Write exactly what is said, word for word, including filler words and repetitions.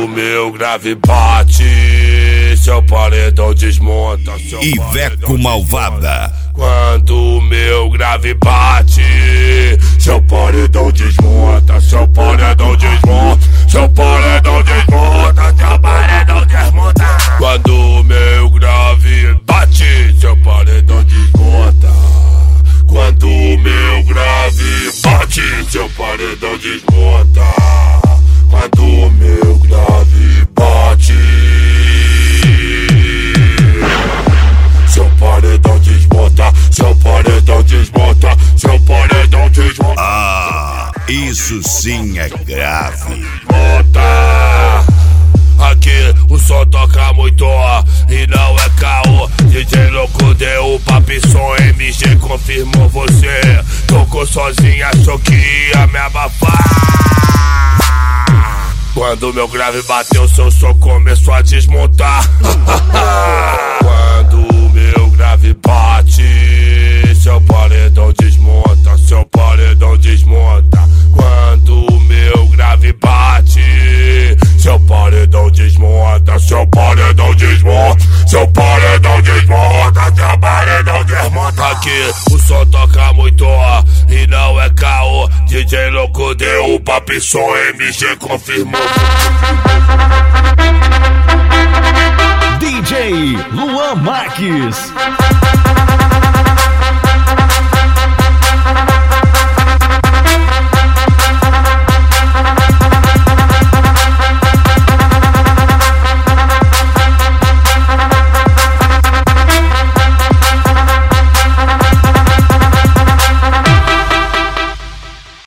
meu grave bate, seu paredão desmonta. Seu Iveco Malvada. Quando meu grave bate, seu paredão desmonta, seu paredão desmonta, seu paredão desmonta, seu paredão desmonta. Quando meu grave bate, seu paredão desmonta. Quando meu grave bate, seu paredão desmonta. Quando meu grave bate, seu paredão desmonta, seu paredão desmonta, seu paredão desmonta. Ah, isso sim é grave. Desmonta. Aqui o som toca muito e não é caô. D J louco deu o papi, som M G confirmou você. Tocou sozinha, achou que ia me abafar. Quando meu grave bateu, seu som começou a desmontar. Quando meu grave bate, seu paredão desmonta, seu paredão desmonta. Quando meu grave bate, seu paredão desmonta, seu paredão desmonta, seu paredão desmonta, seu paredão desmonta. Aqui o som toca muito e não é caô. D J louco deu o papi, som M G confirmou. D J Luan Marques.